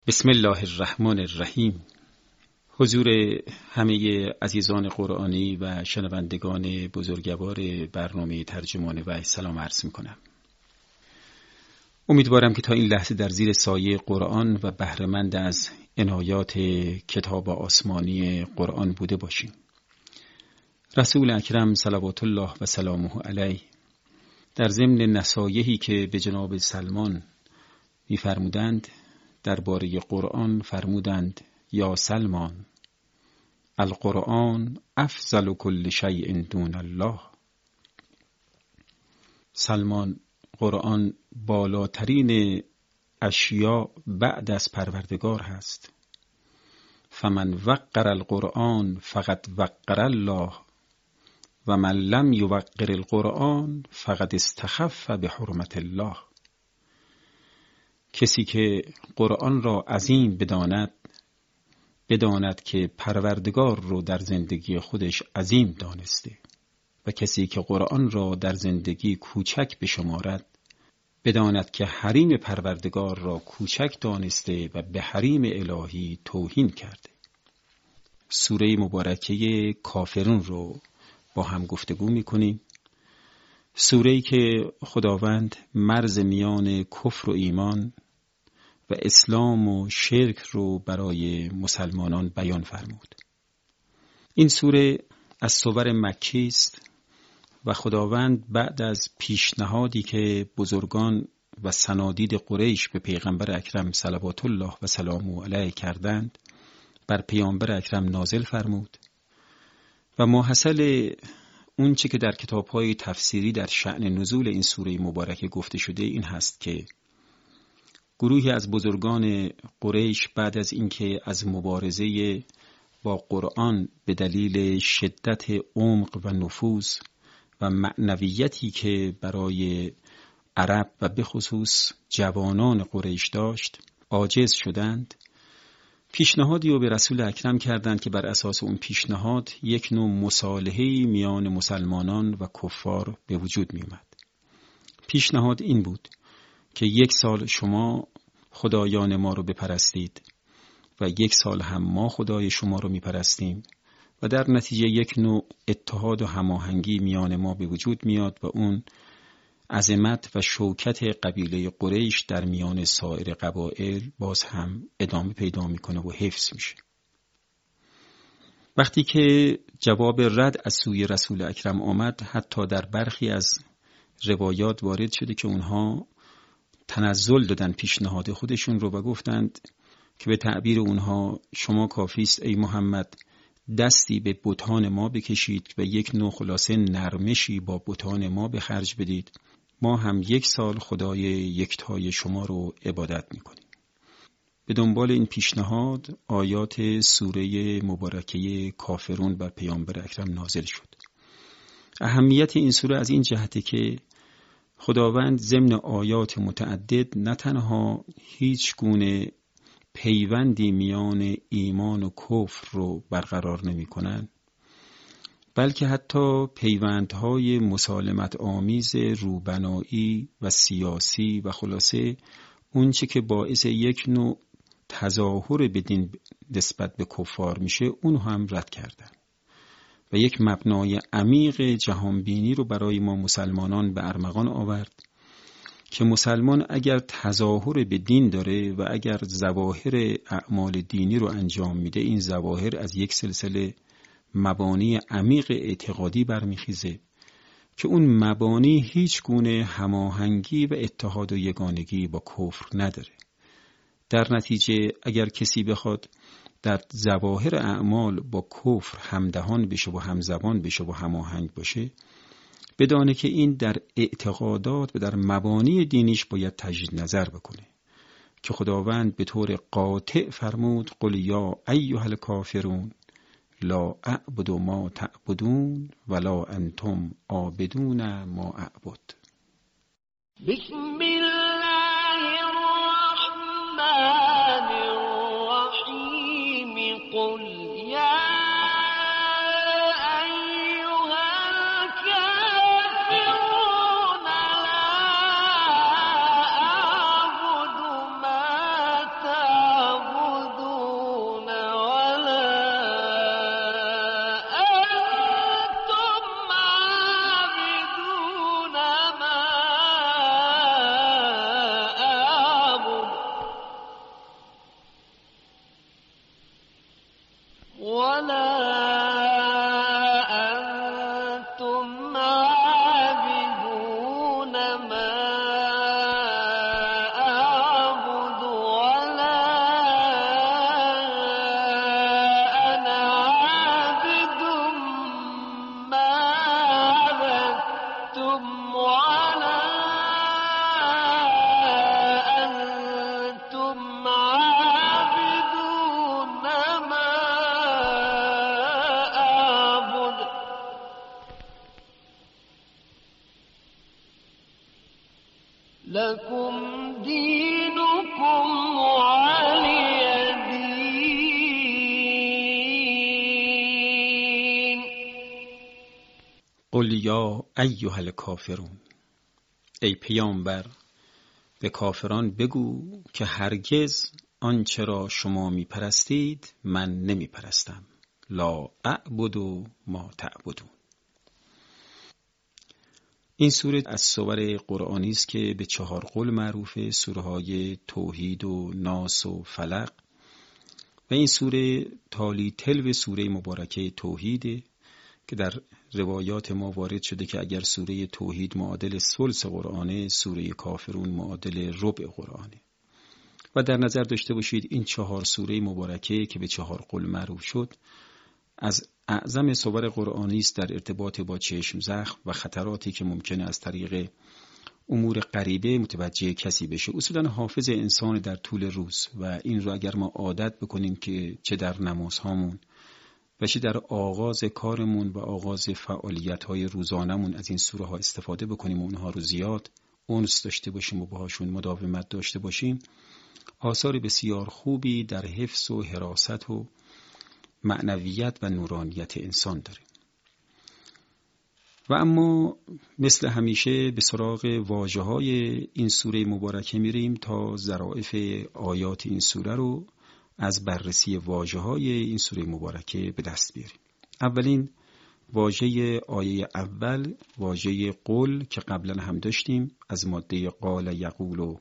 بسم الله الرحمن الرحیم. حضور همه عزیزان قرآنی و شنوندگان بزرگوار برنامه ترجمان وحی سلام عرض می‌کنم. امیدوارم که تا این لحظه در زیر سایه قرآن و بهره‌مند از عنایات کتاب آسمانی قرآن بوده باشیم. رسول اکرم صلوات الله و سلامه علیه در ضمن نصایحی که به جناب سلمان می‌فرمودند درباره قرآن فرمودند: یا سلمان، القرآن افضل کل شیء دون الله. سلمان، قرآن بالاترین اشیاء بعد از پروردگار هست. فمن وقر القرآن فقد وقر الله و من لم یوقر القرآن فقد استخف بحرمت الله. کسی که قرآن را عظیم بداند که پروردگار رو در زندگی خودش عظیم دانسته، و کسی که قرآن را در زندگی کوچک بشمارد بداند که حریم پروردگار را کوچک دانسته و به حریم الهی توهین کرده. سوره مبارکه کافرون رو با هم گفتگو می‌کنیم. سوره‌ای که خداوند مرز میان کفر و ایمان و اسلام و شرک رو برای مسلمانان بیان فرمود. این سوره از سور مکی است و خداوند بعد از پیشنهادی که بزرگان و صنادید قریش به پیغمبر اکرم صلوات الله و سلامه علیه کردند بر پیامبر اکرم نازل فرمود و ماحصل اون چه که در کتاب‌های تفسیری در شأن نزول این سوره مبارکه گفته شده این هست که گروهی از بزرگان قریش بعد از اینکه از مبارزه با قرآن به دلیل شدت عمق و نفوذ و معنویتی که برای عرب و به خصوص جوانان قریش داشت عاجز شدند، پیشنهادی رو به رسول اکرم کردند که بر اساس اون پیشنهاد یک نوع مصالحه‌ای میان مسلمانان و کفار به وجود می اومد. پیشنهاد این بود که 1 سال شما خدایان ما رو بپرستید و 1 سال هم ما خدای شما رو میپرستیم و در نتیجه یک نوع اتحاد و هماهنگی میان ما به وجود میاد و اون عظمت و شوکت قبیله قریش در میان سایر قبایل باز هم ادامه پیدا میکنه و حفظ میشه. وقتی که جواب رد از سوی رسول اکرم آمد، حتی در برخی از روایات وارد شده که اونها تنزل دادن پیشنهاد خودشون رو و گفتند که به تعبیر اونها شما کافیست ای محمد دستی به بتان ما بکشید و یک نوع خلاصه نرمشی با بتان ما به خرج بدید، ما هم 1 سال خدای یکتای شما رو عبادت میکنیم. به دنبال این پیشنهاد آیات سوره مبارکه کافرون بر پیامبر اکرم نازل شد. اهمیت این سوره از این جهته که خداوند ضمن آیات متعدد نه تنها هیچ گونه پیوندی میان ایمان و کفر رو برقرار نمی کنن، بلکه حتی پیوندهای مسالمت آمیز روبنایی و سیاسی و خلاصه اون چه که باعث یک نوع تظاهر بدین نسبت به کفار میشه اون هم رد کردن و یک مبنای عمیق جهانبینی رو برای ما مسلمانان به ارمغان آورد که مسلمان اگر تظاهر به دین داره و اگر ظواهر اعمال دینی رو انجام میده، این ظواهر از یک سلسله مبانی عمیق اعتقادی برمیخیزه که اون مبانی هیچ گونه هماهنگی و اتحاد و یگانگی با کفر نداره. در نتیجه اگر کسی بخواد در ظواهر اعمال با کفر همدهان بشه و همزبان بشه و هماهنگ باشه، بدانه که این در اعتقادات و در مبانی دینیش باید تجدید نظر بکنه که خداوند به طور قاطع فرمود قل یا ایها الکافرون لا اعبد ما تعبدون ولا انتم عابدون ما اعبد. بسم الله الرحمن الرحیم قل یا أعبد ما تعبدون ولا أنتم عابدون ما أعبد ولا أنا عابد ما عبدتم ولا أنتم عابدون ما أعبد لكم دينكم ولي دين. قل یا ایها الکافرون، ای پیامبر به کافران بگو که هرگز آنچه را شما می پرستید من نمی پرستم. لا اعبد ما تعبدون. این سوره از سور قرآنی است که به 4 قل معروفه، سوره های توحید و ناس و فلق، و این سوره تالی تلو سوره مبارکه توحیده که در روایات ما وارد شده که اگر سوره توحید معادل ثلث قرآنه، سوره کافرون معادل ربع قرآنه. و در نظر داشته باشید این 4 سوره مبارکه که به 4 قل معروف شد از اعظم سور قرآنی است در ارتباط با چشم زخم و خطراتی که ممکنه از طریق امور غریبه متوجه کسی بشه. اصولا حافظ انسان در طول روز، و این رو اگر ما عادت بکنیم که چه در نمازهامون و چه در آغاز کارمون و آغاز فعالیت‌های روزانمون از این سوره ها استفاده بکنیم و اونها رو زیاد انس داشته باشیم و باهاشون مداومت داشته باشیم، آثار بسیار خوبی در حفظ و حراست و معنویت و نورانیت انسان داره. و اما مثل همیشه به سراغ واژه‌های این سوره مبارکه میریم تا ظرافت آیات این سوره رو از بررسی واژه‌های این سوره مبارکه به دست بیاریم. اولین واژه آیه اول واژه قول که قبلا هم داشتیم، از ماده قال یقول،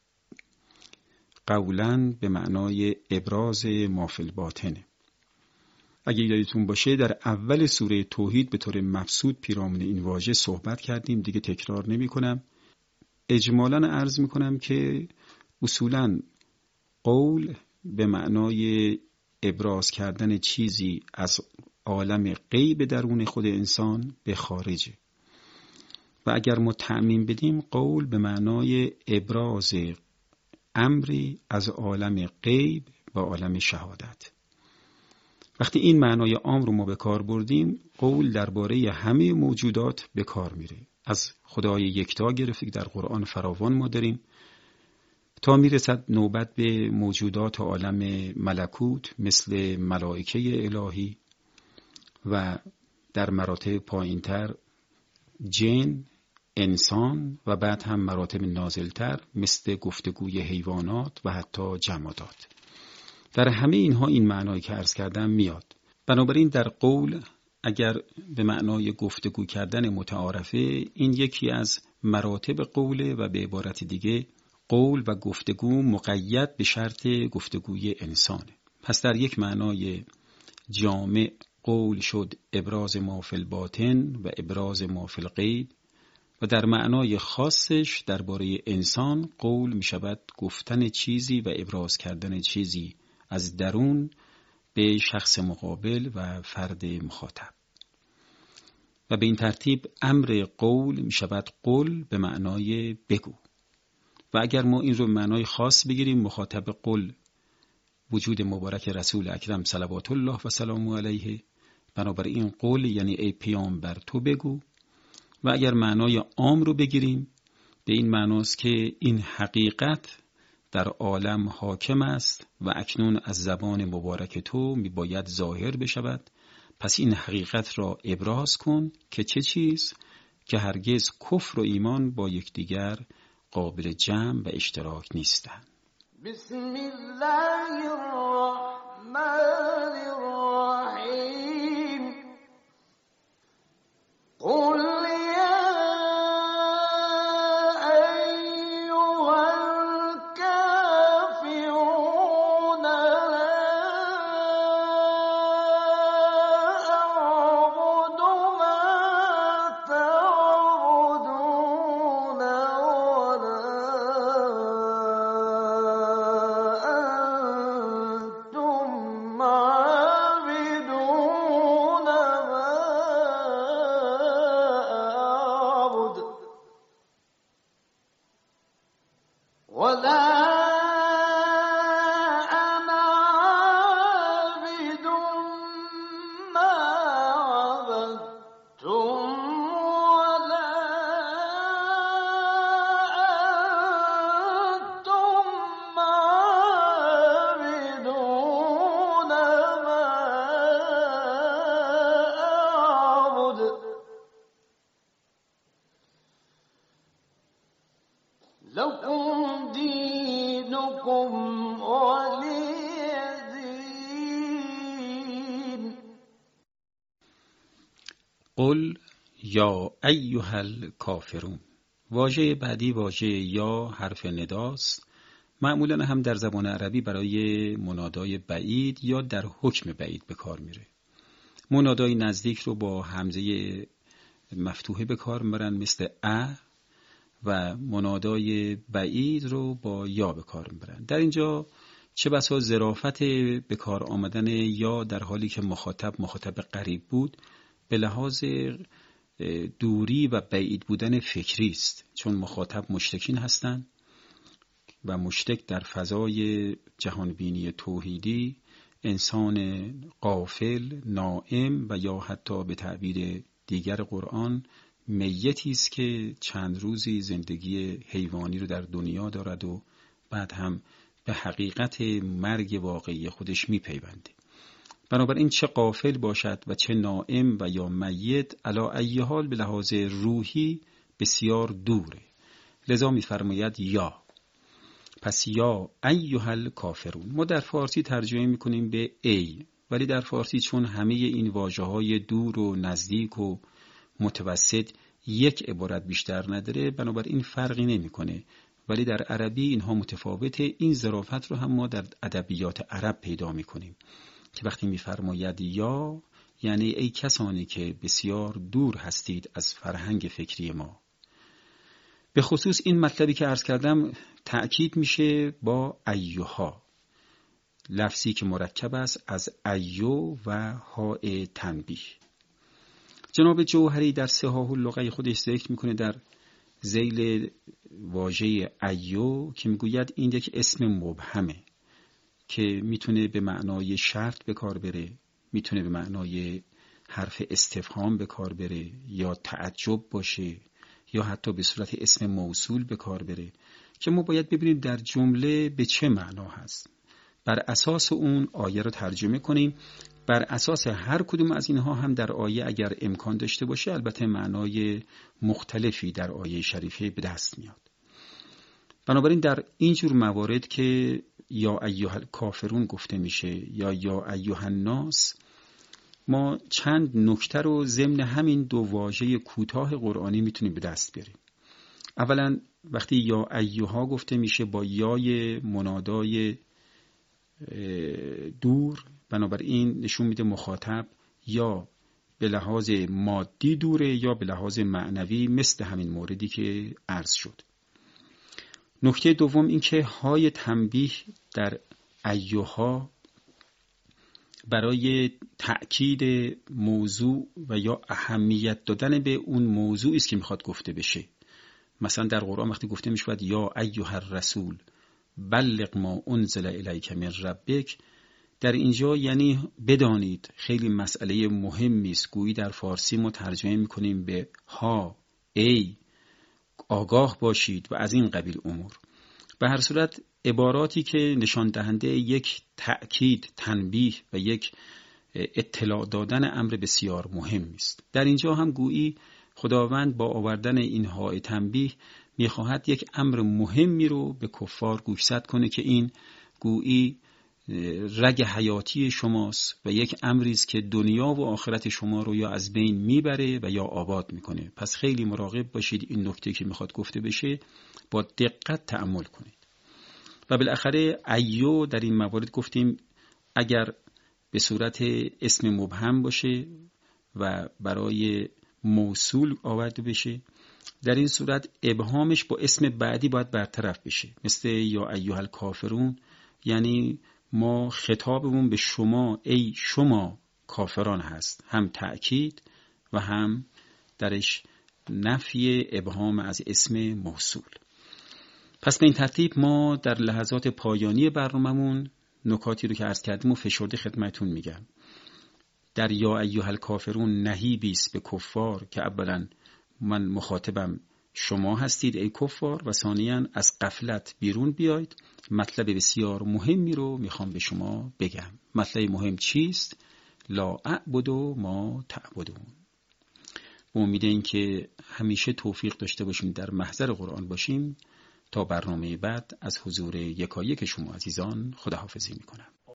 قولاً به معنای ابراز ما فی الباطن. اگه یادتون باشه در اول سوره توحید به طور مبسوط پیرامون این واژه صحبت کردیم، دیگه تکرار نمی کنم. اجمالاً عرض می کنم که اصولاً قول به معنای ابراز کردن چیزی از عالم غیب درون خود انسان به خارجه، و اگر ما تعمیم بدیم قول به معنای ابراز امری از عالم غیب به عالم شهادت. وقتی این معنای عام رو ما به کار بردیم، قول درباره همه موجودات به کار میره. از خدای یکتا گرفته که در قرآن فراوان ما داریم تا میرسد نوبت به موجودات عالم ملکوت مثل ملائکه الهی و در مراتب پایینتر جن، انسان، و بعد هم مراتب نازلتر مثل گفتگوی حیوانات و حتی جمادات. در همه اینها این معنایی که عرض کردم میاد. بنابراین در قول اگر به معنای گفتگو کردن متعارفه، این یکی از مراتب قوله و به عبارت دیگه قول و گفتگو مقید به شرط گفتگوی انسانه. پس در یک معنای جامع قول شد ابراز ما فی الباطن و ابراز ما فی الغیب، و در معنای خاصش درباره انسان قول می شود گفتن چیزی و ابراز کردن چیزی از درون به شخص مقابل و فرد مخاطب. و به این ترتیب امر قول می شود قل به معنای بگو. و اگر ما این رو به معنای خاص بگیریم، مخاطب قل وجود مبارک رسول اکرم صلوات الله و سلامه علیه، بنابراین قول یعنی ای پیامبر تو بگو. و اگر معنای عام رو بگیریم، به این معناست که این حقیقت در عالم حاکم است و اکنون از زبان مبارک تو می باید ظاهر بشود. پس این حقیقت را ابراز کن که چه چیز؟ که هرگز کفر و ایمان با یکدیگر قابل جمع و اشتراک نیستند. بسم الله الرحمن الرحیم. قل قل یا ایها الکافرون. واژه بعدی واژه یا حرف نداست. معمولا هم در زبان عربی برای منادای بعید یا در حکم بعید به کار میره. منادای نزدیک رو با همزه مفتوحه به کار میبرن مثل ا، و منادای بعید رو با یا به کار میبرن. در اینجا چه بسا ظرافت به کار آمدن یا در حالی که مخاطب قریب بود به لحاظ دوری و بعید بودن فکری است، چون مخاطب مشرکین هستند و مشرک در فضای جهانبینی توحیدی انسان غافل، نائم و یا حتی به تعبیر دیگر قرآن میتی است که چند روزی زندگی حیوانی رو در دنیا دارد و بعد هم به حقیقت مرگ واقعی خودش میپیونده. بنابراین چه غافل باشد و چه نائم و یا میت، علی ای حال به لحاظ روحی بسیار دوره. لذا میفرماید یا. پس یا ایها الکافرون. ما در فارسی ترجمه میکنیم به ای، ولی در فارسی چون همه این واژه‌های دور و نزدیک و متوسط یک عبارت بیشتر نداره، بنابراین فرقی نمیکنه. ولی در عربی اینها متفاوته. این ظرافت رو هم ما در ادبیات عرب پیدا میکنیم که وقتی میفرماید یا، یعنی ای کسانی که بسیار دور هستید از فرهنگ فکری ما. به خصوص این مطلبی که عرض کردم تأکید میشه با ایها، لفظی که مرکب است از ایو و های تنبیه. جناب جوهری در صحاح اللغه خودش ذکر میکنه در ذیل واژه ایو که میگوید این یک اسم مبهمه که میتونه به معنای شرط به کار بره، میتونه به معنای حرف استفهام به کار بره یا تعجب باشه یا حتی به صورت اسم موصول به کار بره، که ما باید ببینیم در جمله به چه معنا هست. بر اساس اون آیه رو ترجمه کنیم. بر اساس هر کدوم از اینها هم در آیه اگر امکان داشته باشه البته معنای مختلفی در آیه شریفه به دست میاد. بنابراین در اینجور موارد که یا ایها الکافرون گفته میشه یا ایها الناس، ما چند نکته رو ضمن همین دو واژه کوتاه قرآنی میتونیم به دست بیاریم. اولا وقتی یا ایها گفته میشه با یای منادای دور، بنابراین نشون میده مخاطب یا به لحاظ مادی دوره یا به لحاظ معنوی، مثل همین موردی که عرض شد. نکته دوم این که های تنبیه در ایها برای تأکید موضوع و یا اهمیت دادن به اون موضوعی است که میخواد گفته بشه. مثلا در قرآن وقتی گفته میشود یا ایها الرسول بلغ ما انزل الیک من ربک، در اینجا یعنی بدانید خیلی مسئله مهمی است. گویی در فارسی ما ترجمه میکنیم به ها، ای، آگاه باشید و از این قبیل امور. به هر صورت عباراتی که نشان دهنده یک تأکید، تنبیه و یک اطلاع دادن امر بسیار مهم است. در اینجا هم گویی خداوند با آوردن این های تنبیه میخواهد یک امر مهمی رو به کفار گوشزد کنه که این گویی رگ حیاتی شماست و یک امری است که دنیا و آخرت شما رو یا از بین میبره و یا آباد میکنه. پس خیلی مراقب باشید این نکته که میخواد گفته بشه با دقت تأمل کنید. و بالاخره ایو در این موارد گفتیم اگر به صورت اسم مبهم باشه و برای موصول آورده بشه، در این صورت ابهامش با اسم بعدی باید برطرف بشه، مثل یا ایها الکافرون، یعنی ما خطابمون به شما ای شما کافران هست، هم تأکید و هم درش نفی ابهام از اسم موصول. پس به این ترتیب ما در لحظات پایانی برنامه‌مون نکاتی رو که عرض کردیم و فشرده خدمتتون میگم. در یا ایها الکافرون نهیبی است به کفار که اولا من مخاطبم شما هستید ای کفار، و ثانیاً از غفلت بیرون بیاید. مطلب بسیار مهمی رو میخوام به شما بگم. مطلب مهم چیست؟ لا اعبد ما تعبدون. با امید این که همیشه توفیق داشته باشیم در محضر قرآن باشیم. تا برنامه بعد از حضور یکایک شما عزیزان خداحافظی میکنم.